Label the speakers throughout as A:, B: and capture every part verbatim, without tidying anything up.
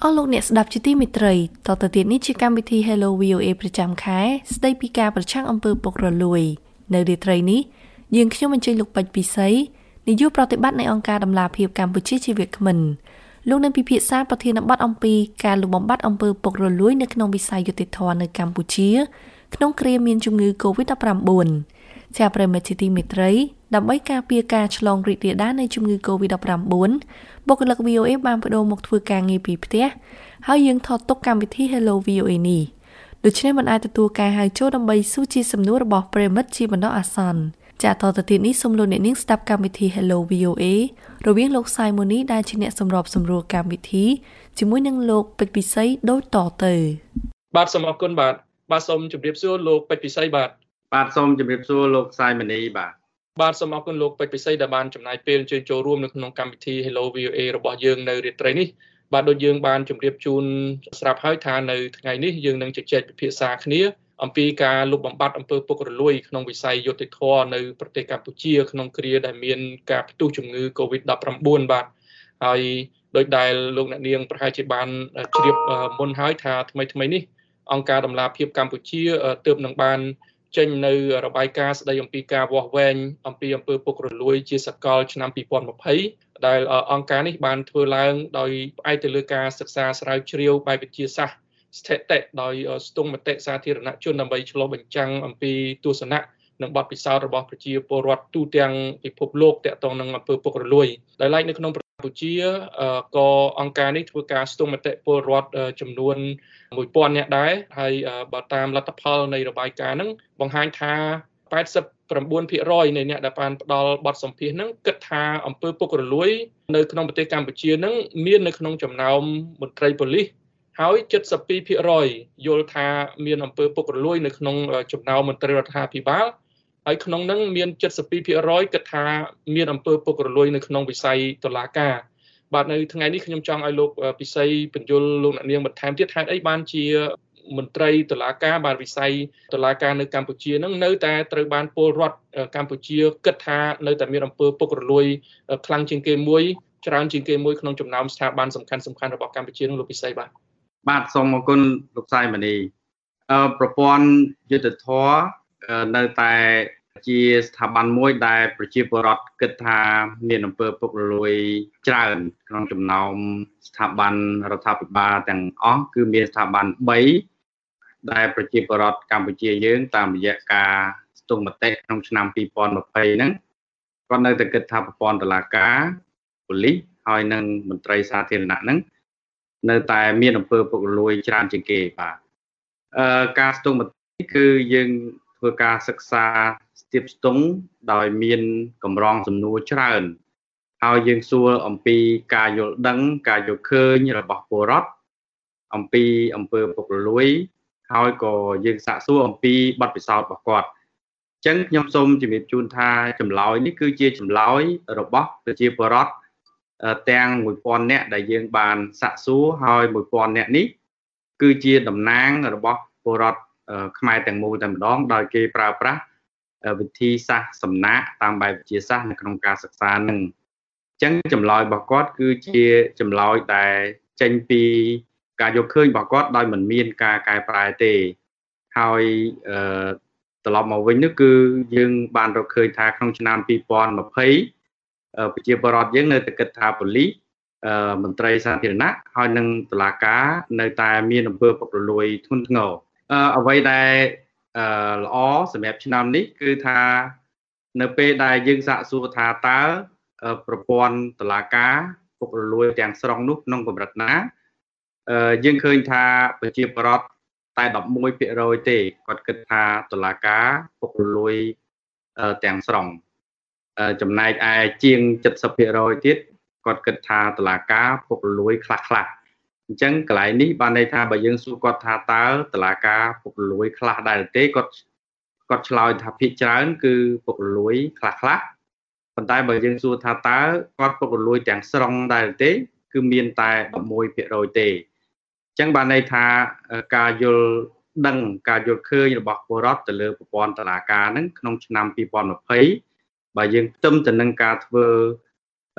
A: អស់លោកអ្នកស្ដាប់ជាទីមេត្រីតទៅទៀតនេះជាកម្មវិធី Hello វី អូ เอ ប្រចាំខែស្ដីពីការប្រឆាំងអំពើពុករលួយនៅរាត្រីនេះយើងខ្ញុំអញ្ជើញលោកពេជ្រពិសីនាយកប្រតិបត្តិនៃអង្គការដំឡាភិបកម្ពុជាជាវាគ្មិនលោកនឹងពិភាក្សាប្រធានបទអំពីការលុបបំបាត់អំពើពុករលួយនៅក្នុងវិស័យយុតិធម៌នៅកម្ពុជាក្នុងគ្រាមានជំងឺ កូវីដ ដប់ប្រាំបួន ជាប្រិមត្តជាទីមេត្រីដើម្បីការពារការឆ្លងរីករាលដាលនៃជំងឺ កូវីដ ដប់ប្រាំបួន បុគ្គលិក វី អូ เอ បានបដូរមកធ្វើការងារពីផ្ទះហើយយើងថតទុកកម្មវិធី Hello វី អូ เอ នេះដូច្នេះមិនអាចទទួលការហៅចូលដើម្បីសួរជាសំណួររបស់ប្រិមត្តជាបណ្ដោះអាសន្នចាតទៅទៀតនេះសូមលោកអ្នកនាងស្ដាប់កម្មវិធី Hello វី អូ เอ រវាងលោកសាយម៉ូនីដែលជាអ្នកសម្របសម្រួលកម្មវិធីជាមួយនឹងលោកពេជ្រពិសីដូចតទៅ
B: បាទសូមអរគុណបាទបាទសូមជម្រាបសួរលោកពេជ្រពិសីបាទ
C: បាទសូមជម្រាបសួរលោកសាយម៉ូនីបាទ
B: បាទសូមអរគុណលោកពេជ្រពិសីដែលបានចំណាយពេលអញ្ជើញចូលរួមនៅក្នុងកម្មវិធី Hello វី អូ เอ របស់យើងនៅរាត្រីនេះបាទដូចយើងបានជម្រាបជូនស្រាប់ហើយថានៅថ្ងៃនេះយើងនឹងជជែកពិភាក្សាគ្នាអំពីការលុបបំបាត់អំពើពុករលួយក្នុងវិស័យយុត្តិធម៌នៅប្រទេសកម្ពុជាក្នុងគ្រាដែលមានការផ្ទុះជំងឺ កូវីដ ដប់ប្រាំបួន បាទហើយដោយដែលលោកអ្នកនាងប្រហែលជាបានជ្រាបមុនហើយថាថ្មីថ្មីនេះអង្គការដំឡាភិបកម្ពុជាទើបនឹងបានចេញនៅរបាយការណ៍ស្ដីអំពីការវាស់វែងអំពីអំពើពុករលួយជាសកលឆ្នាំពីរពាន់ម្ភៃដែលអង្គការនេះបានធ្វើឡើងដោយផ្អែកទៅលើការសិក្សាស្រាវជ្រាវបែបវិទ្យាសាស្ត្រស្ថិតិដោយស្ទង់មតិសាធារណជនដើម្បីឆ្លុះបញ្ចាំងអំពីទស្សនៈនិងបទពិសោធន៍របស់ប្រជាពលរដ្ឋទូទាំងពិភពលោកទាក់ទងនឹងអំពើពុករលួយដែលឡែកនៅក្នុងកម្ពុជាក៏អង្គការនេះធ្វើការស្ទង់មតិពលរដ្ឋចំនួនមួយពាន់នាក់ដែរហើយបើតាមលទ្ធផលនៃរបាយការណ៍ហ្នឹងបង្ហាញថាប៉ែតសិបប្រាំបួនភាគរយនៃអ្នកដែលបានផ្ដល់បទសម្ភាសន៍ហ្នឹងគិតថាអំពើពុករលួយនៅក្នុងប្រទេសកម្ពុជាហ្នឹងមាននៅក្នុងចំណោមមន្ត្រីប៉ូលីសហើយជិតសិបពីរភាគរយយល់ថាមានអំពើពុករលួយនៅក្នុងចំណោមមន្ត្រីរដ្ឋាភិបាលហើយក្នុងហ្នឹងមានជិតសិបពីរភាគរយគិតថាមានអំពើពុករលួយនៅក្នុងវិស័យតុលាការបាទនៅថ្ងៃនេះខ្ញុំចង់ឲ្យលោកពិសីបញ្យលលោកអ្នកនាងបន្ថែមទៀតហេតុអីបានជាមន្ត្រីតុលាការបាទវិស័យតុលាការនៅកម្ពុជានឹងនៅតែត្រូវបានពលរដ្ឋកម្ពុជាគិតថានៅតែមានអំពើពុករលួយខ្លាំងជាងគេមួយច្រើនជាងគេមួយក្នុងចំណោមស្ថាប័នសំខាន់សំខាន់របស់កម្ពុជានឹងលោកពិសីបាទ
C: បាទសូមអរគុណលោកសាយម៉ានីអឺប្រព័ន្ធយុត្តិធម៌នៅតែជាស្ថាប័នមួយដែលប្រជាពលរដ្ឋគិតថាមានអំពើពុករលួយច្រើនក្នុងចំណោមស្ថាប័នរដ្ឋាភិបាលទាំងអស់គឺមានស្ថាប័នបីដែលប្រជាពលរដ្ឋកម្ពុជាយើងតាមរយៈការស្ទង់មតិក្នុងឆ្នាំពីរពាន់ម្ភៃហ្នឹងគាត់នៅតែគិតថាប្រព័ន្ធតុលាការប៉ូលីសហើយនិងមន្ត្រីសាធារណៈហ្នឹងនៅតែមានអំពើពុករលួយច្រើនជាងគេបាទអឺការស្ទង់មតិគឺយើងធ្វើការសិក្សាស្ទាបស្ទង់ដោយមានកម្រងសំណួរច្រើនហើយយើងសួរអំពីការយល់ដឹងការយល់ឃើញរបស់ពលរដ្ឋអំពីអំពើពុករលួយហើយក៏យើងសាកសួរអំពីបទពិសោធន៍របស់គាត់អញ្ចឹងខ្ញុំសូមជម្រាបជូនថាចម្លើយនេះគឺជាចម្លើយរបស់ប្រជាពលរដ្ឋទាំងមួយពាន់នាក់ដែលយើងបានសាកសួរហើយមួយពាន់នាក់នេះគឺជាតំណាងរបស់ពលរដ្ឋខ្មែរទាំងមូលតែម្ដងដោយគេប្រើប្រាស់វិធីសាស្ត្រសំណាកតាមបែបវិទ្យាសាស្ត្រនៅក្នុងការសិក្សានឹងអញ្ចឹងចម្លើយរបស់គាត់គឺជាចម្លើយដែលចេញពីការយកឃើញរបស់គាត់ដោយមិនមានការកែប្រែទេហើយអឺត្រឡប់មកវិញនោះគឺយើងបានរកឃើញថាក្នុងឆ្នាំពីរពាន់ម្ភៃប្រជាពលរដ្ឋយើងនៅតែគិតថាប៉ូលីសមន្ត្រីសាធារណៈហើយនិងតុលាការនៅតែមានអំពើពុករលួយធ្ងន់ធ្ងរអ្វីដែលអឺល្អសម្រាប់ឆ្នាំនេះគឺថានៅពេលដែលយើងសាកសួរថាតើប្រព័ន្ធតុលាការពុករលួយទាំងស្រុងនោះក្នុងកម្រិតណាអឺយើងឃើញថាប្រជាពលរដ្ឋតែដប់មួយភាគរយទេគាត់គិតថាតុលាការពុករលួយទាំងស្រុងចំណែកឯជាងเจ็ดสิบភាគរយទៀតគាត់គិតថាតុលាការពុករលួយខ្លះខ្លះអញ្ចឹងកន្លែងនេះបានន័យថាបើយើងសួរគាត់ថាតើតុលាការពុករលួយខ្លះដែរទេគាត់គាត់ឆ្លើយថាភាគច្រើនគឺពុករលួយខ្លះខ្លះប៉ុន្តែបើយើងសួរថាតើគាត់ពុករលួយទាំងស្រុងដែរទេគឺមានតែដប់មួយភាគរយទេអញ្ចឹងបានន័យថាការយល់ដឹងការយល់ឃើញរបស់ពលរដ្ឋទៅលើប្រព័ន្ធតុលាការហ្នឹងក្នុងឆ្នាំពីរពាន់ម្ភៃបើយើងផ្ទឹមទៅនឹងការធ្វើ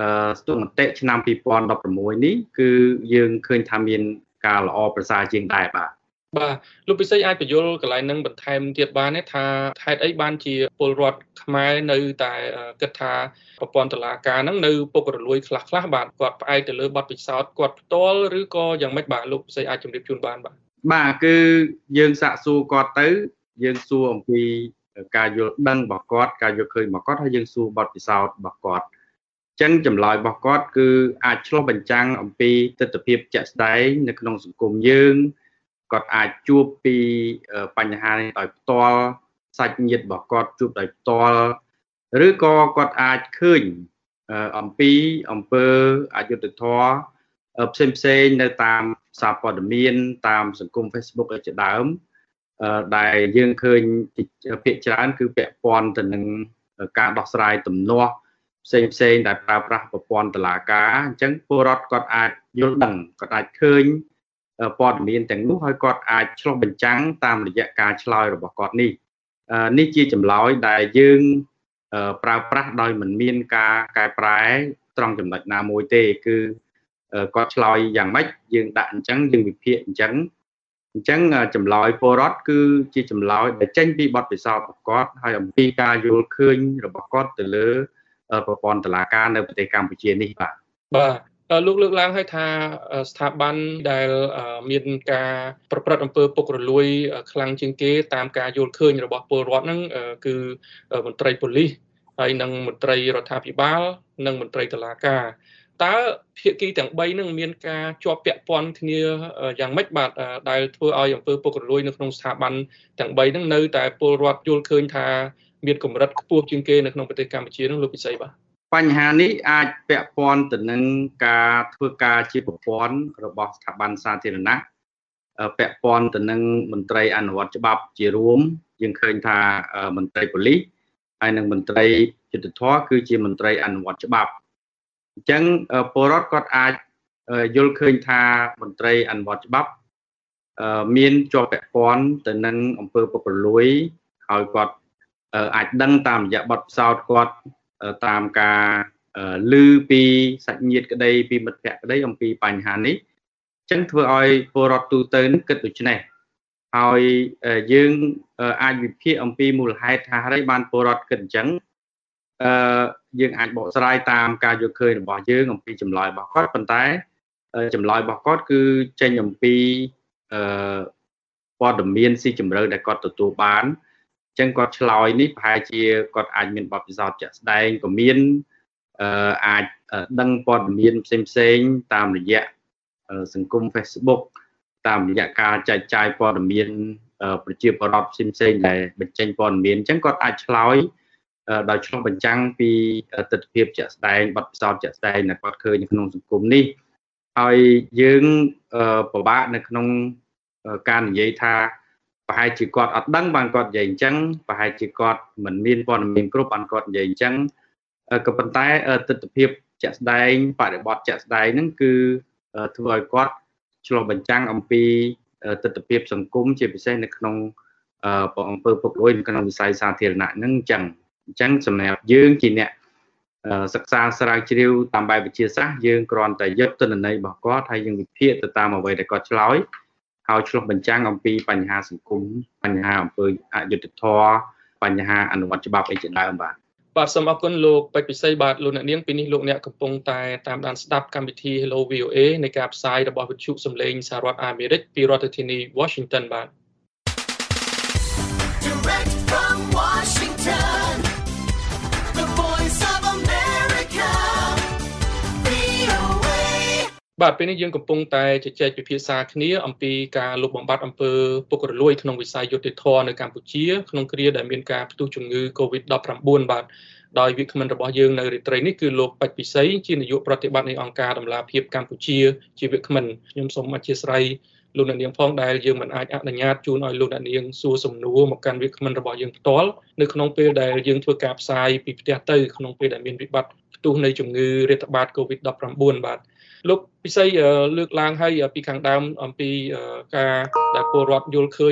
C: ស្ទុះមតិឆ្នាំពីរពាន់ដប់ប្រាំមួយនេះគឺយើងឃើញថាមានការល្អប្រសើរជាងដែរបាទ
B: បាទលោកពិសីអាចបញ្យល់កន្លែងនឹងបន្ថែមទៀតបានទេថាហេតុអីបានជាពលរដ្ឋខ្មែរនៅតែគិតថាប្រព័ន្ធតុលាការហ្នឹងនៅពុករលួយខ្លះខ្លះបាទគាត់ផ្អែកទៅលើបទពិសោធន៍គាត់ផ្ទាល់ឬក៏យ៉ាងម៉េចបាទលោកពិសីអាចជម្រាបជូនបានបាទ
C: បាទគឺយើងសាកសួរគាត់ទៅយើងសួរអំពីការយល់ដឹងរបស់គាត់ការយល់ឃើញរបស់គាត់ហើយយើងសួរបទពិសោធន៍របស់គាត់ចឹងចម្លើយរបស់គាត់គឺអាចឆ្លុះបញ្ចាំងអំពីទស្សនវិជ្ជាជាក់ស្ដែងនៅក្នុងសង្គមយើងគាត់អាចជួបពីបញ្ហានេះដោយផ្ទាល់សាច់ញាតិរបស់គាត់ជួបដោយផ្ទាល់ឬក៏គាត់អាចឃើញអំពីអំពើអយុត្តិធម៌ផ្សេងផ្សេងនៅតាមសារព័ត៌មានតាមសង្គម Facebook ជាដើមដែលយើងឃើញភាគច្រើនគឺពាក់ព័ន្ធទៅនឹងការដោះស្រាយទំនាស់ផ្សេងផ្សេងដែលប្រើប្រាស់ប្រព័ន្ធតុលាការអញ្ចឹងពលរដ្ឋគាត់អាចយល់ដឹងគាត់អាចឃើញព័ត៌មានទាំងនោះហើយគាត់អាចឆ្លុះបញ្ចាំងតាមរយៈការឆ្លើយរបស់គាត់នេះនេះជាចម្លើយដែលយើងប្រើប្រាស់ដោយមិនមានការកែប្រែត្រង់ចំណុចណាមួយទេគឺគាត់ឆ្លើយយ៉ាងម៉េចយើងដាក់អញ្ចឹងយើងវិភាគអញ្ចឹងអញ្ចឹងចម្លើយពលរដ្ឋគឺជាចម្លើយដែលចេញពីបទពិសោធន៍របស់គាត់ហើយអំពីការយល់ឃើញរបស់គាត់ទៅលើប្រព័ន្ធតុលាការនៅប្រទេសកម្ពុជានេះបាទ
B: បាទលោកលើកឡើងឲ្យថាស្ថាប័នដែលមានការប្រព្រឹត្តអំពើពុករលួយខ្លាំងជាងគេតាមការយល់ឃើញរបស់ពលរដ្ឋហ្នឹងគឺមន្ត្រីប៉ូលីសហើយនិងមន្ត្រីរដ្ឋាភិបាលនិងមន្ត្រីតុលាការតើភាគីទាំងបីហ្នឹងមានការជាប់ពាក់ព័ន្ធគ្នាយ៉ាងម៉េចបាទដែលធ្វើឲ្យអំពើពុករលួយនៅក្នុងស្ថាប័នទាំងបីហ្នឹងនៅតែពលរដ្ឋយល់ឃើញថាមានកម្រិតខ្ពស់ជាងគេនៅក្នុងប្រទេសកម្ពុជាហ្នឹងលោកពិសីបាទ
C: បញ្ហានេះអាចពាក់ព័ន្ធទៅនឹងការធ្វើការជាប្រព័ន្ធរបស់ស្ថាប័នសាធារណៈពាក់ព័ន្ធទៅនឹងមន្ត្រីអនុវត្តច្បាប់ជារួមយើងឃើញថាមន្ត្រីប៉ូលីសហើយនិងមន្ត្រីយុត្តិធម៌គឺជាមន្ត្រីអនុវត្តច្បាប់អញ្ចឹងពលរដ្ឋគាត់អាចយល់ឃើញថាមន្ត្រីអនុវត្តច្បាប់មានជាប់ពាក់ព័ន្ធទៅនឹងអំពើពុករលួយហើយគាត់អាចដឹងតាមរយៈបទពិសោធន៍គាត់តាមការឮពីសាច់ញាតិក្តីពីមិត្តភ័ក្តិក្តីអំពីបញ្ហានេះអញ្ចឹងធ្វើឲ្យពលរដ្ឋទូទៅនឹងគិតដូច្នេះហើយយើងអាចវិភាគអំពីមូលហេតុថាហេតុអីបានពលរដ្ឋគិតអញ្ចឹងអឺយើងអាចបកស្រាយតាមការយល់ឃើញរបស់យើងអំពីចម្លើយរបស់គាត់ប៉ុន្តែចម្លើយរបស់គាត់គឺចេញអំពីអឺព័ត៌មានស៊ីជម្រៅដែលគាត់ទទួលបានអញ្ចឹងគាត់ឆ្លើយនេះប្រហែលជាគាត់អាចមានបទពិសោធន៍ជាក់ស្ដែងក៏មានអឺអាចដឹងព័ត៌មានផ្សេងផ្សេងតាមរយៈសង្គម Facebook តាមរយៈការចែកចាយព័ត៌មានប្រជាពលរដ្ឋផ្សេងផ្សេងដែលបញ្ចេញព័ត៌មានអញ្ចឹងគាត់អាចឆ្លើយដោយឆ្លុះបញ្ចាំងពីទស្សនវិជ្ជាជាក់ស្ដែងបទពិសោធន៍ជាក់ស្ដែងដែលគាត់ឃើញនៅក្នុងសង្គមនេះហើយយើងពិបាកនៅក្នុងការនិយាយថាប្រហែលជាគាត់អត់ដឹងបានគាត់និយាយអញ្ចឹងប្រហែលជាគាត់មិនមានព័ត៌មានគ្រប់បានគាត់និយាយអញ្ចឹងក៏ប៉ុន្តែទស្សនវិជ្ជាជាក់ស្ដែងបរិបទជាក់ស្ដែងហ្នឹងគឺធ្វើឲ្យគាត់ឆ្លុះបញ្ចាំងអំពីទស្សនវិជ្ជាសង្គមជាពិសេសនៅក្នុងអំពើពុករលួយនៅក្នុងវិស័យសាធារណៈហ្នឹងអញ្ចឹងអញ្ចឹងសម្រាប់យើងជាអ្នកសិក្សាស្រាវជ្រាវតាមបែបវិទ្យាសាស្ត្រយើងគ្រាន់តែយកទិន្នន័យរបស់គាត់ហើយយើងវិភាគទៅតាមអ្វីដែលគាត់ឆ្លើយហើយឆ្លុះបញ្ចាំងអំពីបញ្ហាសង្គមបញ្ហាអំពើអយុត្តិធម៌បញ្ហាអនុវត្តច្បាប់អីជាដើមបាទ
B: បាទសូមអរគុណលោកពេជ្រពិសីបាទលោកអ្នកនាងពីនេះលោកអ្នកកំពុងតែតាមដានស្ដាប់កម្មវិធី Hello វី អូ เอ នៃការផ្សាយរបស់វិទ្យុសំឡេងសហរដ្ឋអាមេរិកពីរដ្ឋធានី Washington បាទ Direct from Washington The Voice of America វី អូ เอ បាទពេលនេះយើងកំពុងតែជជែកពិភាក្សាគ្នាអំពីការលុបបំបាត់អំពើពុករលួយក្នុងវិស័យយុត្តិធម៌នៅកម្ពុជាក្នុងគ្រាដែលមានការផ្ទុះជំងឺ កូវីដ ដប់ប្រាំបួន បាទដោយវាគ្មិនរបស់យើងនៅរាត្រីនេះគឺលោកពេជ្រពិសីជានាយកប្រតិបត្តិនៃអង្គការដំឡាភិបកម្ពុជាជាវាគ្មិនខ្ញុំសូមអធិស្ឋានលោកអ្នកនាងផងដែលយើងមិនអាចអនុញ្ញាតជូនឲ្យលោកអ្នកនាងសួរសំណួរមកកាន់វាគ្មិនរបស់យើងផ្ទាល់នៅក្នុងពេលដែលយើងធ្វើការផ្សាយពីផ្ទះទៅក្នុងពេលដែលមានវិបត្តិផ្ទុះនៃជំងឺរាតត្បាត កូវីដ ដប់ប្រាំបួន បាទលោកពិសីលើកឡើងឲ្យពីខាងដើមអំពីការដែលពលរដ្ឋយល់ឃើញហ្នឹង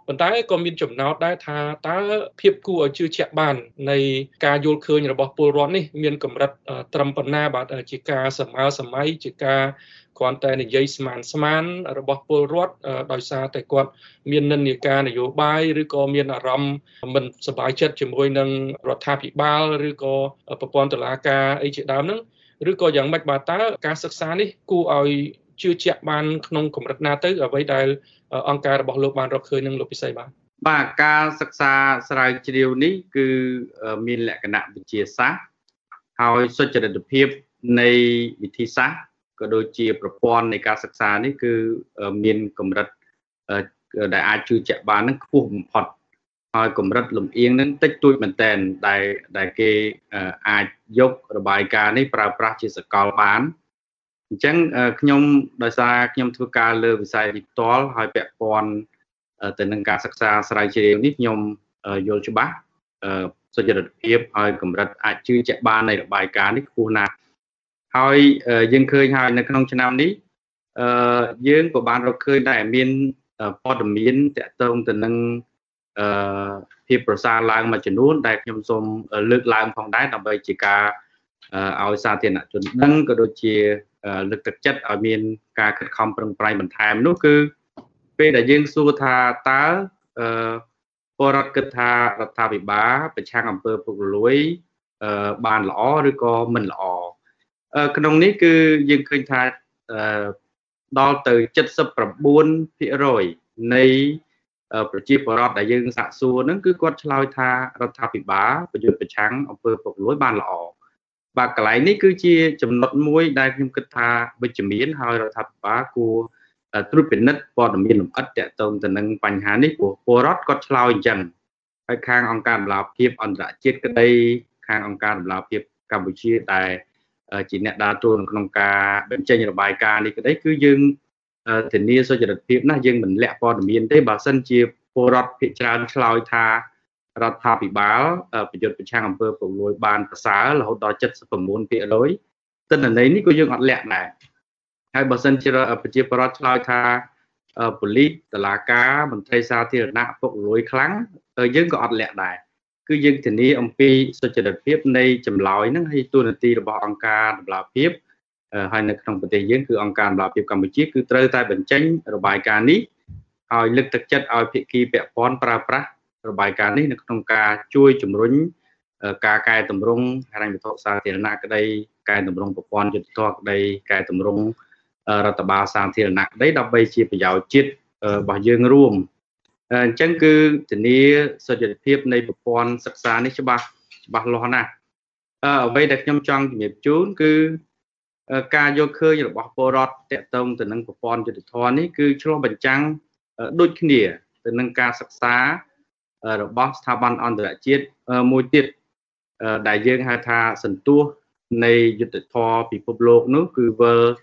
B: ប៉ុន្តែក៏មានចំណោទដែរថាតើភាពគួរឲ្យជឿជាក់បាននៃការយល់ឃើញរបស់ពលរដ្ឋនេះមានកម្រិតត្រឹមប៉ុណ្ណាបាទជាការសម័យសម័យជាការគ្រាន់តែនិយាយស្មានស្មានរបស់ពលរដ្ឋដោយសារតែគាត់មាននិន្នាការនយោបាយឬក៏មានអារម្មណ៍មិនសប្បាយចិត្តជាមួយនឹងរដ្ឋាភិបាលឬក៏ប្រព័ន្ធតុលាការអីជាដើមហ្នឹងឬក៏យ៉ាងម៉េចបាទតើការសិក្សានេះគួរឲ្យជឿជាក់បានក្នុងកម្រិតណាទៅអ្វីដែលអង្គការរបស់លោកបានរកឃើញនឹងលោកពិសីបាទ
C: បាទការសិក្សាស្រាវជ្រាវនេះគឺមានលក្ខណៈវិទ្យាសាស្ត្រហើយសុចរិតភាពនៃវិធីសាស្ត្រក៏ដូចជាប្រព័ន្ធនៃការសិក្សានេះគឺមានកម្រិតដែលអាចជឿជាក់បាននឹងខ្ពស់បំផុតហើយកម្រិតលំអៀងនឹងតិចតួចមែនទែនដែលដែលគេអាចយករបាយការណ៍នេះប្រើប្រាស់ជាសកលបានអញ្ចឹងខ្ញុំដោយសារខ្ញុំធ្វើការលើវិស័យនេះផ្ទាល់ហើយពាក់ព័ន្ធទៅនឹងការសិក្សាស្រាវជ្រាវនេះខ្ញុំយល់ច្បាស់សុចរិតភាពហើយកម្រិតអាចជឿជាក់បាននៃរបាយការណ៍នេះខ្ពស់ណាស់ហើយយើងឃើញហើយនៅក្នុងឆ្នាំនេះយើងក៏បានរកឃើញដែរមានព័ត៌មានតាក់ទងទៅនឹងភាពប្រសើរឡើងមួយចំនួនដែលខ្ញុំសូមលើកឡើងផងដែរដើម្បីជាការឲ្យសាធារណជនដឹងក៏ដូចជាលើកទឹកចិត្តឲ្យមានការខិតខំប្រឹងប្រែងបន្ថែមនោះគឺពេលដែលយើងសួរថាតើពលរដ្ឋគិតថារដ្ឋាភិបាលប្រឆាំងអំពើពុករលួយបានល្អឬក៏មិនល្អក្នុងនេះគឺយើងឃើញថាដល់ទៅ เจ็ดสิบเก้าភាគរយ នៃប្រជាពលរដ្ឋដែលយើងសាកសួរហ្នឹងគឺគាត់ឆ្លើយថារដ្ឋាភិបាលប្រយុទ្ធប្រឆាំងអំពើពុករលួយបានល្អបាទកន្លែងនេះគឺជាចំណុចមួយដែលខ្ញុំគិតថាវិជ្ជមានហើយរដ្ឋាភិបាលគួរត្រួតពិនិត្យព័ត៌មានលម្អិតទាក់ទងទៅនឹងបញ្ហានេះព្រោះពលរដ្ឋគាត់ឆ្លើយអញ្ចឹងហើយខាងអង្គការដំណាភាពអន្តរជាតិក្តីខាងអង្គការដំណាភាពកម្ពុជាដែលជាអ្នកដើរតួនៅក្នុងការបញ្ចេញរបាយការណ៍នេះក្តីគឺយើងធានាសុចរិតភាពណាស់យើងមិនលាក់ព័ត៌មានទេបើសិនជាពលរដ្ឋភាគច្រើនឆ្លើយថារដ្ឋាភិបាលប្រយុទ្ធប្រឆាំងអំពើពុករលួយបានប្រសើររហូតដល់ เจ็ดสิบเก้าភាគរយ ទិន្នន័យនេះក៏យើងអត់លាក់ដែរហើយបើសិនជាប្រជាពលរដ្ឋឆ្លើយថាប៉ូលីសតុលាការមន្ត្រីសាធារណៈពុករលួយខ្លាំងយើងក៏អត់លាក់ដែរគឺយើងធានាអំពីសុចរិតភាពនៃចម្លើយហ្នឹងហើយទូនាទីរបស់អង្គការដំណាភាពហើយនៅក្នុងប្រទេសយើងគឺអង្គការដំណាភាពកម្ពុជាគឺត្រូវតែបញ្ចេញរបាយការណ៍នេះឲ្យលើកទឹកចិត្តឲ្យភាគីពាក់ព័ន្ធប្រើប្រាស់របាយការណ៍នេះនៅក្នុងការជួយជំរុញការកែតម្រង់ហិរញ្ញវត្ថុសាធារណៈក្តីកែតម្រង់ប្រព័ន្ធយុត្តិធម៌ក្តីកែតម្រង់រដ្ឋបាលសាធារណៈក្តីដើម្បីជាប្រយោជន៍ជាតិរបស់យើងរួមអញ្ចឹងគឺធានាសុចរិតភាពនៃប្រព័ន្ធសិក្សានេះច្បាស់ច្បាស់លាស់ណាស់អ្វីដែលខ្ញុំចង់ជំរាបជូនគឺការយកឃើញរបស់ពលរដ្ឋតាក់ទងទៅនឹងប្រព័ន្ធយុត្តិធម៌នេះគឺឆ្លុះបញ្ចាំងដូចគ្នាទៅនឹងការសិក្សារបស់ស្ថាប័នអន្តរជាតិមួយទៀតដែលយើងហៅថាសន្ទុះនៃយុត្តិធម៌ពិភពលោកនោះគឺ World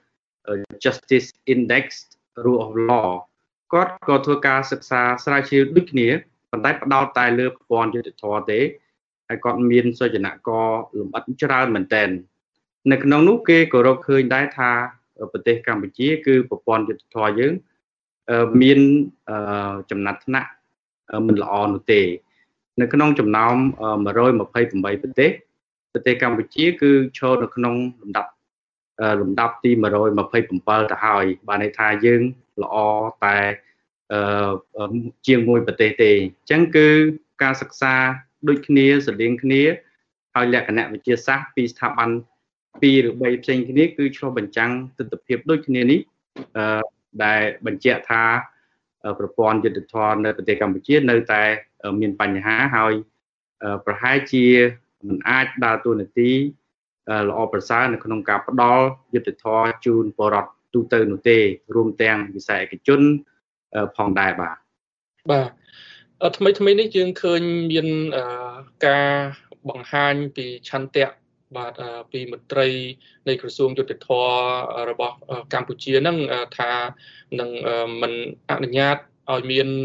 C: Justice Index Rule of Law គាត់ក៏ធ្វើការសិក្សាស្រាវជ្រាវដូចគ្នាប៉ុន្តែផ្ដោតតែលើប្រព័ន្ធយុត្តិធម៌ទេហើយគាត់មានសុចនាករលម្អិតច្រើនមែនទែននៅក្នុងនោះគេក៏រកឃើញដែរថាប្រទេសកម្ពុជាគឺប្រព័ន្ធយុត្តិធម៌យើងមានចំណាត់ថ្នាក់មិនល្អនោះទេនៅក្នុងចំណោមmột trăm hai mươi támប្រទេសប្រទេសកម្ពុជាគឺឈរនៅក្នុងលំដាប់លំដាប់ទីmột trăm hai mươi bảyទៅហើយបានន័យថាយើងល្អតែជាងមួយប្រទេសទេអញ្ចឹងគឺការសិក្សាដូចគ្នាស្រដៀងគ្នាហើយលក្ខណៈវិទ្យាសាស្ត្រពីស្ថាប័នពីរឬបីផ្សេងគ្នាគឺឆ្លុះបញ្ចាំងទិដ្ឋភាពដូចគ្នានេះដែលបញ្ជាក់ថាប្រព័ន្ធយុត្តិធម៌នៅប្រទេសកម្ពុជានៅតែមានបញ្ហាហើយប្រហែលជាមិនអាចដើរតួនាទីល្អប្រសើរនៅក្នុងការផ្ដល់យុត្តិធម៌ជូនពលរដ្ឋទូទៅនោះទេរួមទាំងវិស័យឯកជនផងដែរបាទ
B: បាទថ្មីថ្មីនេះយើងឃើញមានការបង្ហាញពីឆន្ទៈបាទពីមន្ត្រីនៃក្រសួងយុត្តិធម៌របស់កម្ពុជាហ្នឹងថានឹងមិនអនុញ្ញាតឲ្យមាន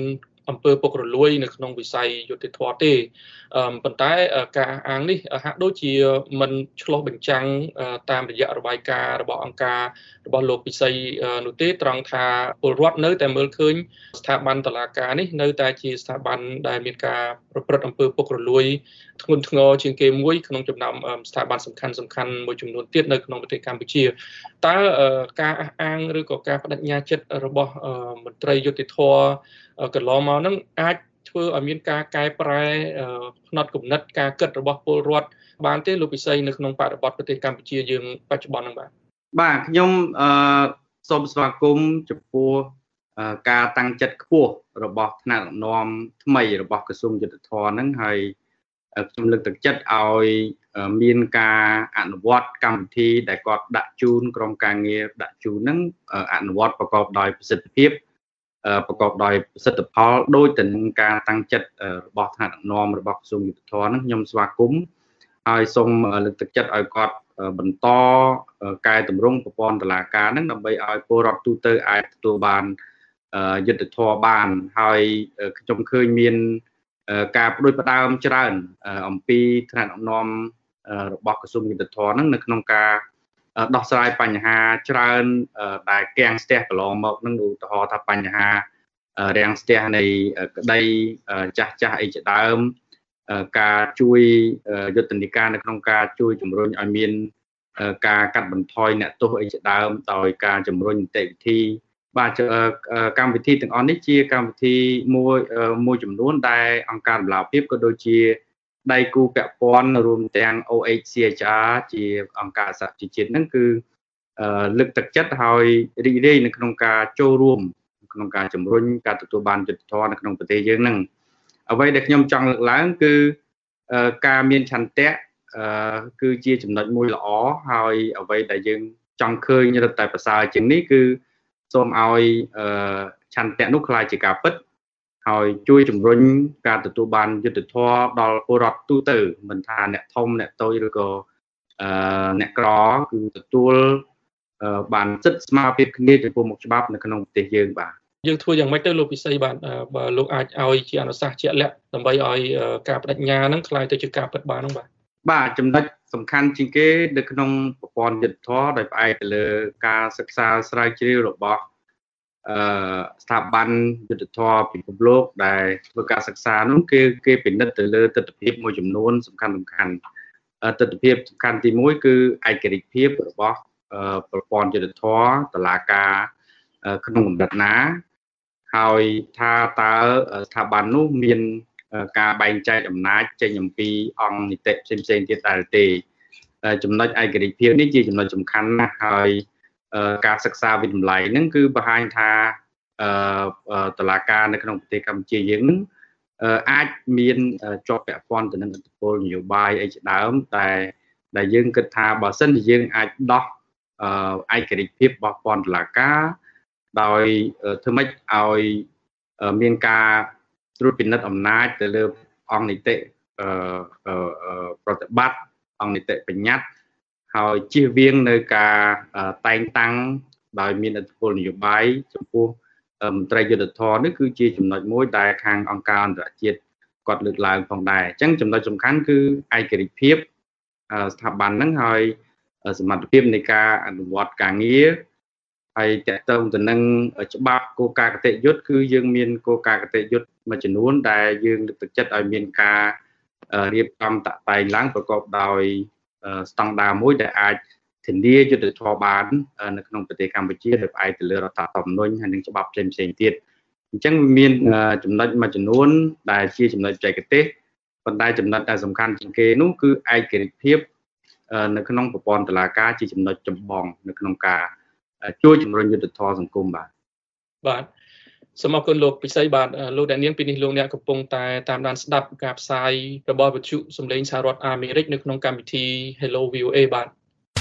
B: អំពើពុករលួយនៅក្នុងវិស័យយុត្តិធម៌ទេប៉ុន្តែការអាងនេះហាក់ដូចជាមិនឆ្លុះបញ្ចាំងតាមរយៈរបាយការណ៍របស់អង្គការរបស់លោកពិសីនោះទេត្រង់ថាពលរដ្ឋនៅតែមើលឃើញស្ថាប័នតុលាការនេះនៅតែជាស្ថាប័នដែលមានការប្រព្រឹត្តអំពើពុករលួយធ្ងន់ធ្ងរជាងគេមួយក្នុងចំណោមស្ថាប័នសំខាន់សំខាន់មួយចំនួនទៀតនៅក្នុងប្រទេសកម្ពុជាតើការអះអាងឬក៏ការបដិញ្ញាចិត្តរបស់មន្ត្រីយុត្តិធម៌កន្លងមកហ្នឹងអាចធ្វើឲ្យមានការកែប្រែផ្នត់គំនិតការគិតរបស់ពលរដ្ឋបានទេលោកពិសីនៅក្នុងបរិបទប្រទេសកម្ពុជាយើងបច្ចុប្បន្នហ្នឹងបាទ
C: បាទខ្ញុំអឺសូមស្វាគមន៍ចំពោះការតាំងចិត្តខ្ពស់របស់ថ្នាក់ដឹកនាំថ្មីរបស់ក្រសួងយុត្តិធម៌ហ្នឹងហើយខ្ញុំលើកទឹកចិត្តឲ្យមានការអនុវត្តកម្មវិធីដែលគាត់ដាក់ជូនក្រុមការងារដាក់ជូនហ្នឹងអនុវត្តប្រកបដោយប្រសិទ្ធភាពប្រកបដោយប្រសិទ្ធផលដោយទៅនឹងការតាំងចិត្តរបស់ថ្នាក់ដឹកនាំរបស់ក្រសួងយុត្តិធម៌ហ្នឹងខ្ញុំស្វាគមន៍ហើយសូមលើកទឹកចិត្តឲ្យគាត់បន្តកែតម្រង់ប្រព័ន្ធតុលាការហ្នឹងដើម្បីឲ្យពលរដ្ឋទូទៅអាចទទួលបានយុត្តិធម៌បានហើយខ្ញុំឃើញមានការផ្ដួចផ្ដើមច្រើនអំពីថ្នាក់ដឹកនាំរបស់ក្រសួងយុត្តិធម៌ហ្នឹងនៅក្នុងការដោះស្រាយបញ្ហាច្រើនដែលគាំងស្ទះកន្លងមកហ្នឹងឧទាហរណ៍ថាបញ្ហារាំងស្ទះនៃក្តីចាស់ចាស់អីជាដើមការជួយយុទ្ធនាការនៅក្នុងការជួយជំរុញឲ្យមានការកាត់បន្ថយអ្នកទោសអីជាដើមដោយការជំរុញនីតិវិធីបាទកម្មវិធីទាំងអស់នេះជាកម្មវិធីមួយមួយចំនួនដែលអង្គការដំណាភិបក៏ដូចជាដៃគូពាក់ព័ន្ធរួមទាំង អូ អេច ซี អេច អារ ជាអង្គការសហជីវជាតិហ្នឹងគឺលើកទឹកចិត្តឲ្យរីករាយនៅក្នុងការចូលរួមក្នុងការជំរុញការទទួលបានយុត្តិធម៌នៅក្នុងប្រទេសយើងហ្នឹងអ្វីដែលខ្ញុំចង់លើកឡើងគឺការមានឆន្ទៈគឺជាចំណុចមួយល្អហើយអ្វីដែលយើងចង់ឃើញរឹតតែប្រសើរជាងនេះគឺសូមឲ្យឆន្ទៈនោះក្លាយជាការពិតហើយជួយជំរុញការទទួលបានយុត្តិធម៌ដល់ពលរដ្ឋទូទៅមិនថាអ្នកធំអ្នកតូចឬក៏អ្នកក្រគឺទទួលបានសិទ្ធិស្មើភាពគ្នាចំពោះមុខច្បាប់នៅក្នុងប្រទេសយើងបាទ
B: យើងធ្វើយ៉ាងម៉េចទៅលោកពិសីបាទបើលោកអាចឲ្យជាអនុសាសន៍ជាក់លាក់ដើម្បីឲ្យការបដិញ្ញាហ្នឹងក្លាយទៅជាការពិតបានហ្នឹងបាទ
C: បាទចំណុចសំខាន់ជាងគេនៅក្នុងប្រព័ន្ធយុត្តិធម៌ដោយផ្អែកទៅលើការសិក្សាស្រាវជ្រាវរបស់អឺស្ថាប័នយុត្តិធម៌ពិភពលោកដែលធ្វើការសិក្សានោះគេគេពិនិត្យទៅលើទិដ្ឋភាពមួយចំនួនសំខាន់សំខាន់ទិដ្ឋភាពសំខាន់ទីមួយគឺឯករាជ្យភាពរបស់ប្រព័ន្ធយុត្តិធម៌តុលាការក្នុងកម្រិតណាហើយថាតើស្ថាប័ននោះមានការបែងចែកអំណាចចេញអំពីអង្គនីតិផ្សេងផ្សេងទៀតដែរទេចំណុចឯករាជ្យភាពនេះជាចំណុចសំខាន់ណាស់ហើយការសិក្សាវិតម្លៃហ្នឹងគឺបង្ហាញថាតុលាការនៅក្នុងប្រទេសកម្ពុជាយើងហ្នឹងអាចមានជាប់ពាក់ព័ន្ធទៅនឹងឥទ្ធិពលនយោបាយអីជាដើមតែដែលយើងគិតថាបើសិនជាយើងអាចដោះឯករាជ្យភាពរបស់ព័ន្ធតុលាការដោយធ្វើម៉េចឲ្យមានការត្រួតពិនិត្យអំណាចទៅលើអង្គនីតិប្រតិបត្តិអង្គនីតិបញ្ញត្តិហើយជៀសវាងនៅការតែងតាំងដោយមានឥទ្ធិពលនយោបាយចំពោះមន្ត្រីយុត្តិធម៌នេះគឺជាចំណុចមួយដែលខាងអង្គការអន្តរជាតិគាត់លើកឡើងផងដែរអញ្ចឹងចំណុចសំខាន់គឺឯករាជ្យភាពស្ថាប័នហ្នឹងហើយសមត្ថភាពនៃការអនុវត្តការងារហើយតកតងទៅនឹងច្បាប់គោលការណ៍គតិយុត្តគឺយើងមានគោលការណ៍គតិយុត្តមួយចំនួនដែលយើងលើកទឹកចិត្តឲ្យមានការរៀបចំតាក់តែងឡើងប្រកបដោយស្តង់ដារមួយដែលអាចធានាយុត្តិធម៌បាននៅក្នុងប្រទេសកម្ពុជាដោយផ្អែកទៅលើរដ្ឋធម្មនុញ្ញហើយនិងច្បាប់ផ្សេងផ្សេងទៀតអញ្ចឹងមានចំណុចមួយចំនួនដែលជាចំណុចបច្ចេកទេសប៉ុន្តែចំណុចដែលសំខាន់ជាងគេនោះគឺឯករាជ្យភាពនៅក្នុងប្រព័ន្ធតុលាការជាចំណុចចម្បងនៅក្នុងការជួយជំរុញយុត្តិធម៌សង្គមបាទ
B: បាទសូមអរគុណលោកពិសីបាទលោកអ្នកនាងពីនេះលោកអ្នកកំពុងតែតាមដានស្ដាប់ការផ្សាយរបស់វិទ្យុសំឡេងសហរដ្ឋអាមេរិកនៅក្នុងកម្មវិធី Hello វី អូ เอ បាទ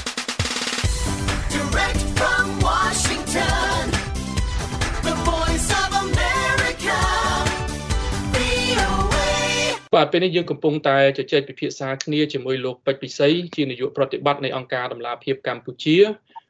B: បាទពេលនេះយើងកំពុងតែជជែកពិភាក្សាគ្នាជាមួយលោកពេជ្រពិសីជានាយកប្រតិបត្តិនៃអង្គការដំណាភិបកម្ពុជា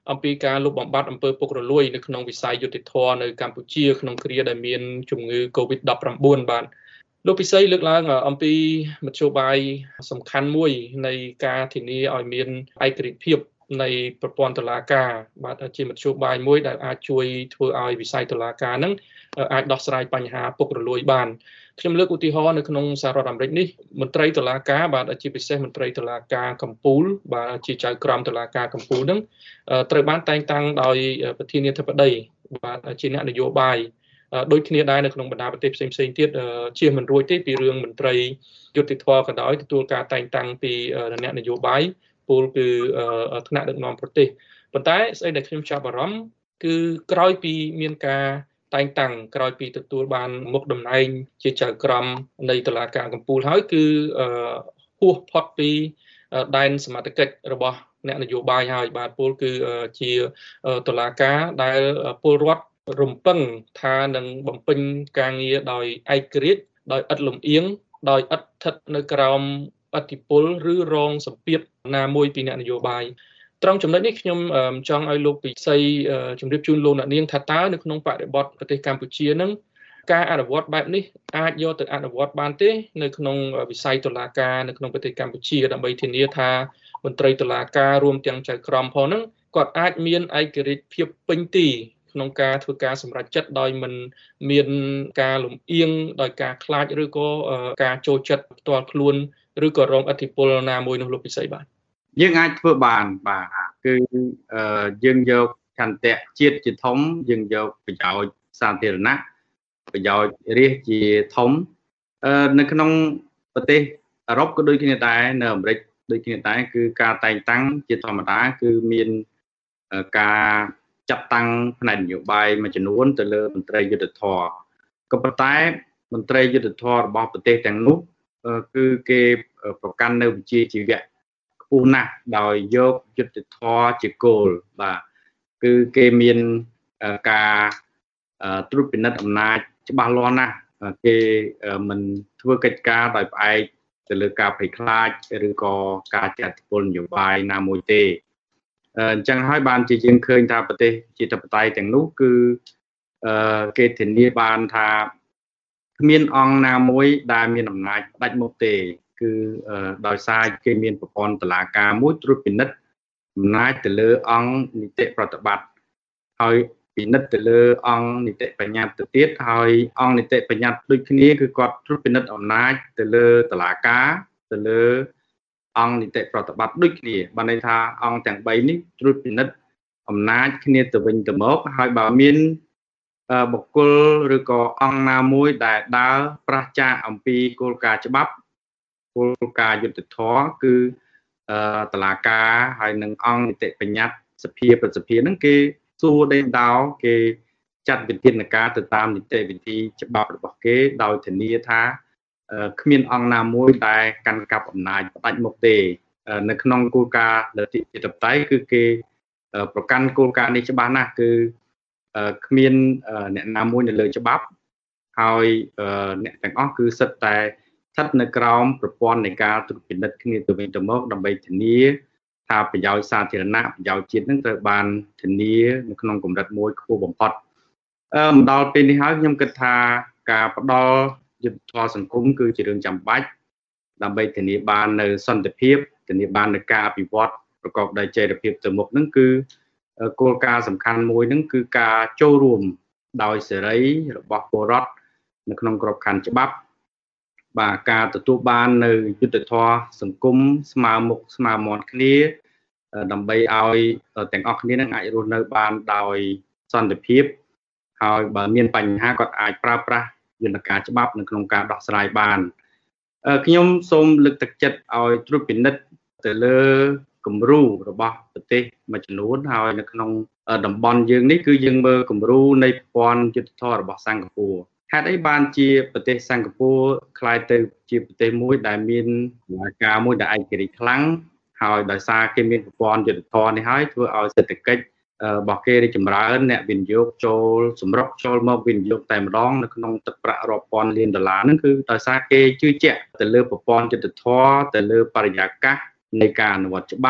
B: អំពីការលុបបំបាត់អំពើពុករលួយនៅក្នុងវិស័យយុតិធធម៌នៅកម្ពុជាក្នុងគ្រាដែលមានជំងឺ COVID ដប់ប្រាំបួន បាទលោកពិសីលើកឡើងអំពីមធ្យោបាយសំខាន់មួយនៃការធានាឲ្យមានឯករាជ្យភាពនៃប្រព័ន្ធតុលាការបាទជាមធ្យោបាយមួយដែលអាចជួយធ្វើឲ្យវិស័យតុលាការហ្នឹងអាចដោះស្រាយបញ្ហាពុករលួយបានខ្ញុំលើកឧទាហរណ៍នៅក្នុងសហរដ្ឋអាមេរិកនេះមន្ត្រីតុលាការបាទជាពិសេសមន្ត្រីតុលាការកំពូលបាទជាចៅក្រមតុលាការកំពូលហ្នឹងត្រូវបានតែងតាំងដោយប្រធានាធិបតីបាទជាអ្នកនយោបាយដូចគ្នាដែរនៅក្នុងបណ្ដាប្រទេសផ្សេងៗទៀតជាមិនរួចទេពីរឿងមន្ត្រីយុតិធធម៌ក៏ដោយទទួលការតែងតាំងពីអ្នកនយោបាយពលគឺថ្នាក់ដឹកនាំប្រទេសប៉ុន្តែស្អីដែលខ្ញុំចាប់អារម្មណ៍គឺក្រោយពីមានការតែងតាំងក្រោយពីទទួលបានមុខតំណែងជាចៅក្រមនៃតុលាការកំពូលហើយគឺហួសផុតពីដែនសមត្ថកិច្ចរបស់អ្នកនយោបាយហើយបាទពលគឺជាតុលាការដែលពលរដ្ឋរំពឹងថានឹងបំពេញការងារដោយឯករាជ្យដោយឥតលំអៀងដោយឥតស្ថិតនៅក្រោមឥទ្ធិពលឬរងសម្ពាធណាមួយពីអ្នកនយោបាយត្រង់ចំណុចនេះខ្ញុំចង់ឲ្យលោកពិសីជម្រាបជូនលោកអ្នកនាងថាតើនៅក្នុងបរិបទប្រទេសកម្ពុជានឹងការអនុវត្តបែបនេះអាចយកទៅអនុវត្តបានទេនៅក្នុងវិស័យតុលាការនៅក្នុងប្រទេសកម្ពុជាដើម្បីធានាថាមន្ត្រីតុលាការរួមទាំងចៅក្រមផងហ្នឹងគាត់អាចមានឯករាជ្យភាពពេញទីក្នុងការធ្វើការសម្រេចចិត្តដោយមិនមានការលំអៀងដោយការខ្លាចឬក៏ការចូលចិត្តផ្ទាល់ខ្លួនឬក៏រងឥទ្ធិពលណាមួយនោះលោកពិសីបាទ
C: យើងអាចធ្វើបានបាទគឺយើងយកឆន្ទៈជាតិជាធំយើងយកប្រយោជន៍សាធារណៈប្រយោជន៍រាជជាធំនៅក្នុងប្រទេសអឺរ៉ុបក៏ដូចគ្នាដែរនៅអាមេរិកដូចគ្នាដែរគឺការតែងតាំងជាធម្មតាគឺមានការចាត់តាំងផ្នែកនយោបាយមួយចំនួនទៅលើមន្ត្រីយុត្តិធម៌ក៏ប៉ុន្តែមន្ត្រីយុត្តិធម៌របស់ប្រទេសទាំងនោះគឺគេប្រកាន់នៅវិជ្ជាជីវៈខ្ពស់ណាស់ដោយយកយុត្តិធម៌ជាគោលបាទគឺគេមានការត្រួតពិនិត្យអំណាចច្បាស់លាស់ណាស់គេមិនធ្វើកិច្ចការដោយផ្អែកទៅលើការភ័យខ្លាចឬក៏ការចាត់ពលនយោបាយណាមួយទេអញ្ចឹងហើយបានជាយើងឃើញថាប្រទេសជាធិបតេយ្យទាំងនោះគឺគេធានាបានថាគ្មានអង្គណាមួយដែលមានអំណាចផ្ដាច់មុខទេគឺដោយសារគេមានប្រព័ន្ធតុលាការមួយត្រួតពិនិត្យអំណាចទៅលើអង្គនីតិប្រតិបត្តិហើយពិនិត្យទៅលើអង្គនីតិបញ្ញត្តិទៅទៀតហើយអង្គនីតិបញ្ញត្តិដូចគ្នាគឺគាត់ត្រួតពិនិត្យអំណាចទៅលើតុលាការទៅលើអង្គនីតិប្រតិបត្តិដូចគ្នាបានន័យថាអង្គទាំងបីនេះត្រួតពិនិត្យអំណាចគ្នាទៅវិញទៅមកហើយបើមានបុគ្គលឬក៏អង្គណាមួយដែលដើរប្រឆាចអំពីគោលការណ៍ច្បាប់គោលការណ៍យុត្តិធម៌គឺតុលាការហើយនឹងអង្គនីតិបញ្ញត្តិសភាប្រសិទ្ធភាពហ្នឹងគេសួរដេញដោគេចាត់វិធានការទៅតាមនីតិវិធីច្បាប់របស់គេដោយធានាថាគ្មានអង្គណាមួយដែលកាន់កាប់អំណាចផ្ដាច់មុខទេនៅក្នុងគោលការណ៍លទ្ធិជាតិបតៃគឺគេប្រកាន់គោលការណ៍នេះច្បាស់ណាស់គឺគ្មានអ្នកណាមួយនៅលើច្បាប់ហើយអ្នកទាំងអស់គឺសិតតែស្ថិតនៅក្រោមប្រព័ន្ធនៃការត្រួតពិនិត្យគ្នាទៅវិញទៅមកដើម្បីធានាថាប្រយោជន៍សាធារណៈប្រយោជន៍ជាតិនឹងត្រូវបានធានានៅក្នុងកម្រិតមួយខ្ពស់បំផុតអឺមកដល់ពេលនេះហើយខ្ញុំគិតថាការផ្ដល់យុត្តិធម៌សង្គមគឺជារឿងចាំបាច់ដើម្បីធានាបាននៅសន្តិភាពធានាបាននៅការអភិវឌ្ឍប្រកបដោយចីរភាពទៅមុខនឹងគឺគោលការណ៍សំខាន់មួយនឹងគឺការចូលរួមដោយសេរីរបស់ពលរដ្ឋនៅក្នុងក្របខ័ណ្ឌច្បាប់បាទការទទួលបាននៅយុត្តិធម៌សង្គមស្មើមុខស្មើមាត់គ្នាដើម្បីឲ្យទាំងអស់គ្នានឹងអាចរស់នៅបានដោយសន្តិភាពហើយបើមានបញ្ហាគាត់អាចប្រើប្រាស់យន្តការច្បាប់នៅក្នុងការដោះស្រាយបានខ្ញុំសូមលើកទឹកចិត្តឲ្យត្រួតពិនិត្យទៅលើគំរូរបស់ប្រទេសមួយចំនួនហើយនៅក្នុងតំបន់យើងនេះគឺយើងមើលគំរូនៃប្រព័ន្ធយុត្តិធម៌របស់សិង្ហបុរីហេតុអីបានជាប្រទេសសិង្ហបុរីក្លាយទៅជាប្រទេសមួយដែលមានការមួយដែលឯករាជ្យខ្លាំងហើយដោយសារគេមានប្រព័ន្ធយុត្តិធម៌នេះហើយធ្វើឲ្យសេដ្ឋកិច្ចរបស់គេរីកចម្រើនអ្នកវិនិយោគចូលសម្រុកចូលមកវិនិយោគតែម្ដងនៅក្នុងទឹកប្រាក់រាប់ពាន់លានដុល្លារហ្នឹងគឺដោយសារគេជឿជាក់ទៅលើប្រព័ន្ធយុត្តិធម៌ទៅលើបរិយាកាសនៃការអនុវត្តច្បាប់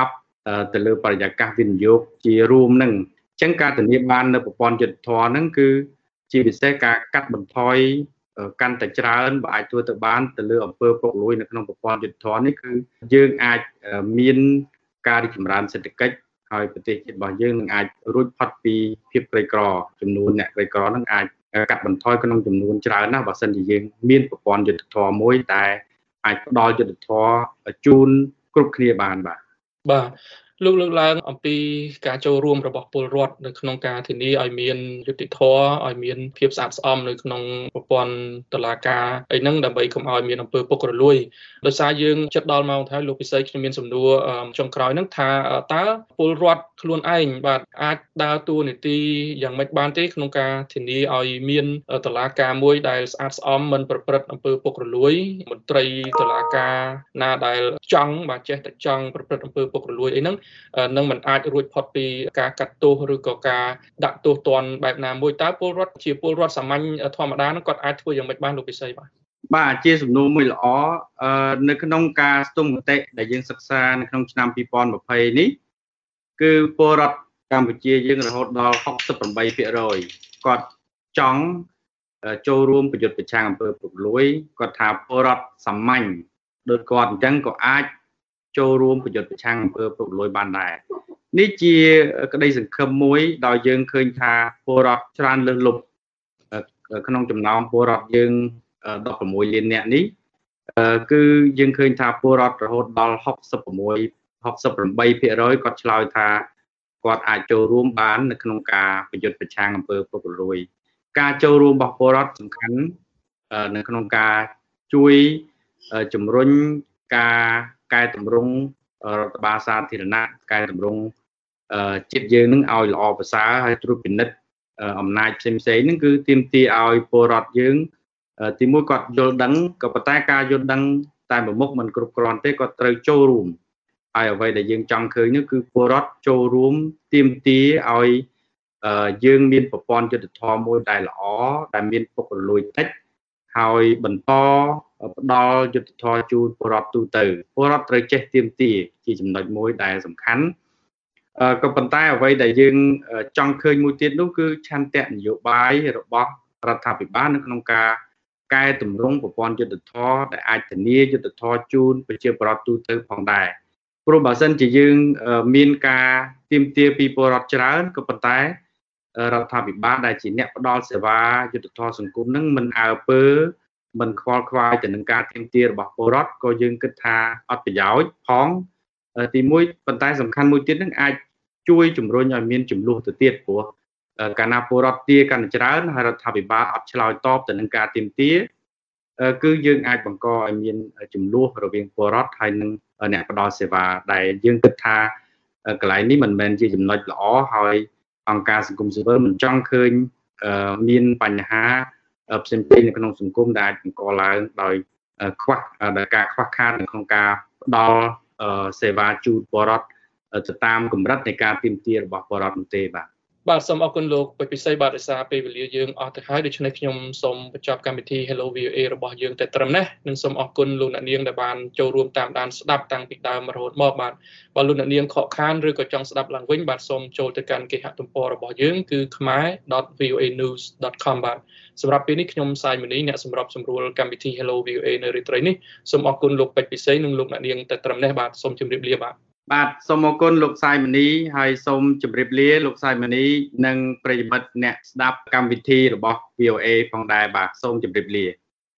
C: ទៅលើបរិយាកាសវិនិយោគជារួមនឹងអញ្ចឹងការធានាបាននៅប្រព័ន្ធយុត្តិធម៌ហ្នឹងគឺជាពិសេសការកាត់បន្ថយកាន់តែច្រើនបើអាចធ្វើទៅបានទៅលើអំពើពុករលួយនៅក្នុងប្រព័ន្ធយុត្តិធម៌នេះគឺយើងអាចមានការរីកចម្រើនសេដ្ឋកិច្ចហើយប្រទេសជាតិរបស់យើងនឹងអាចរួចផុតពីភាពក្រីក្រចំនួនអ្នកក្រីក្រនឹងអាចកាត់បន្ថយក្នុងចំនួនច្រើនណាស់បើសិនជាយើងមានប្រព័ន្ធយុត្តិធម៌មួយដែលអាចផ្ដល់យុត្តិធម៌ជូនគ្រប់គ្នាបានបាទ
B: បាទលោកលើកឡើងអំពីការចូលរួមរបស់ពលរដ្ឋនៅក្នុងការធានាឲ្យមានយុត្តិធម៌ឲ្យមានភាពស្អាតស្អំនៅក្នុងប្រព័ន្ធតុលាការអីហ្នឹងដើម្បីកុំឲ្យមានអំពើពុករលួយដោយសារយើងចិត្តដល់ម៉ោងទៅលោកពិសីខ្ញុំមានសំណួរចុងក្រោយហ្នឹងថាតើពលរដ្ឋខ្លួនឯងបាទអាចដើរតួនាទីយ៉ាងម៉េចបានទេក្នុងការធានាឲ្យមានតុលាការមួយដែលស្អាតស្អំមិនប្រព្រឹត្តអំពើពុករលួយមន្ត្រីតុលាការណាដែលចង់បាទចេះតែចង់ប្រព្រឹត្តអំពើពុករលួយអីហ្នឹងនឹងមិនអាចរួចផុតពីការកាត់ទោសឬក៏ការដាក់ទោសទណ្ឌបែបណាមួយតើពលរដ្ឋជាពលរដ្ឋសាមញ្ញធម្មតាហ្នឹងគាត់អាចធ្វើយ៉ាងម៉េចបានលោកពិសីបាទ
C: បាទជាសំណួរមួយល្អនៅក្នុងការស្ទង់មតិដែលយើងសិក្សានៅក្នុងឆ្នាំពីរពាន់ម្ភៃនេះគឺពលរដ្ឋកម្ពុជាយើងរហូតដល់ហុកសិបប្រាំបីភាគរយគាត់ចង់ចូលរួមប្រយុទ្ធប្រឆាំងអំពើពុករលួយគាត់ថាពលរដ្ឋសាមញ្ញដូចគាត់អញ្ចឹងក៏អាចចូលរួមប្រយុទ្ធប្រឆាំងអំពើពុករលួយបានដែរនេះជាក្តីសង្ឃឹមមួយដោយយើងឃើញថាពលរដ្ឋច្រើនលើសលប់ក្នុងចំណោមពលរដ្ឋយើងដប់ប្រាំមួយលាននាក់នេះគឺយើងឃើញថាពលរដ្ឋរហូតដល់ហុកសិបប្រាំមួយ ហុកសិបប្រាំបីភាគរយគាត់ឆ្លើយថាគាត់អាចចូលរួមបាននៅក្នុងការប្រយុទ្ធប្រឆាំងអំពើពុករលួយការចូលរួមរបស់ពលរដ្ឋសំខាន់នៅក្នុងការជួយជំរុញការកែតម្រង់រដ្ឋបាលសាធារណៈកែតម្រង់ជាតិយើងនឹងឲ្យល្អប្រសើរហើយត្រួតពិនិត្យអំណាចផ្សេងផ្សេងហ្នឹងគឺទាមទារឲ្យពលរដ្ឋយើងទីមួយគាត់យល់ដឹងក៏ប៉ុន្តែការយល់ដឹងតែមួយមុខមិនគ្រប់គ្រាន់ទេគាត់ត្រូវចូលរួមហើយអ្វីដែលយើងចង់ឃើញនោះគឺពលរដ្ឋចូលរួមទាមទារឲ្យយើងមានប្រព័ន្ធយុត្តិធម៌មួយដែលល្អដែលមានពុករលួយតិចហើយបន្តផ្ដល់យុត្តិធម៌ជូនពលរដ្ឋទូទៅពលរដ្ឋត្រូវចេះទាមទារជាចំណុចមួយដែលសំខាន់ក៏ប៉ុន្តែអ្វីដែលយើងចង់ឃើញមួយទៀតនោះគឺឆន្ទៈនយោបាយរបស់រដ្ឋាភិបាលនៅក្នុងការកែតម្រង់ប្រព័ន្ធយុត្តិធម៌ដែលអាចធានាយុត្តិធម៌ជូនប្រជាពលរដ្ឋទូទៅផងដែរព្រោះបើសិនជាយើងមានការទាមទារពីពលរដ្ឋច្រើនក៏ប៉ុន្តែរដ្ឋាភិបាលដែលជាអ្នកផ្ដល់សេវាយុត្តិធម៌សង្គមនឹងមិនអើពើមិនខ្វល់ខ្វាយទៅនឹងការទាមទាររបស់ពលរដ្ឋក៏យើងគិតថាអត់ប្រយោជន៍ផងទីមួយប៉ុន្តែសំខាន់មួយទៀតនឹងអាចជួយជំរុញឲ្យមានចំនួនទៅទៀតព្រោះកាលណាពលរដ្ឋទារកាន់តែច្រើនហើយរដ្ឋាភិបាលអត់ឆ្លើយតបទៅនឹងការទាមទារគឺយើងអាចបង្កឲ្យមានចំនួនរវាងពលរដ្ឋហើយនិងអ្នកផ្ដល់សេវាដែលយើងគិតថាកន្លែងនេះមិនមែនជាចំណុចល្អហើយអង្គការសង្គមស៊ីវិលមិនចង់ឃើញមានបញ្ហាផ្សេងៗនៅក្នុងសង្គមដែលអាចបង្កឡើងដោយខ្វះដោយការខ្វះខាតនៅក្នុងការផ្ដល់សេវាជូនពលរដ្ឋទៅតាមកម្រិតនៃការទាមទាររបស់ពលរដ្ឋនោះទេបាទ
B: បាទសូមអរគុណលោកពេជ្រពិសីបាទដោយសារពេលវេលាយើងអស់ទៅហើយដូច្នេះខ្ញុំសូមបញ្ចប់កម្មវិធី Hello វី អូ អេ របស់យើងតែត្រឹមនេះនិងសូមអរគុណលោកអ្នកនាងដែលបានចូលរួមតាមដានស្ដាប់តាំងពីដើមរហូតមកបាទបើលោកអ្នកនាងខកខានឬក៏ចង់ស្ដាប់ឡើងវិញបាទសូមចូលទៅកាន់គេហទំព័ររបស់យើងគឺ khmer dot v o a news dot com បាទសម្រាប់ពេលនេះខ្ញុំសាយមនីអ្នកសម្របសម្រួលកម្មវិធី Hello វី អូ អេ នៅរាត្រីនេះសូមអរគុណលោកពេជ្រពិសីនិងលោកអ្នកនាងតែត្រឹមនេះបាទសូមជម្រាបលាបាទ
C: បាទសូមអរគុណលោកសាយមនីហើយសូមជម្រាបលាលោកសាយមនីនិងប្រិយមិត្តអ្នកស្ដាប់កម្មវិធីរបស់ វី អូ អេ ផងដែរបាទសូមជម្រាបលា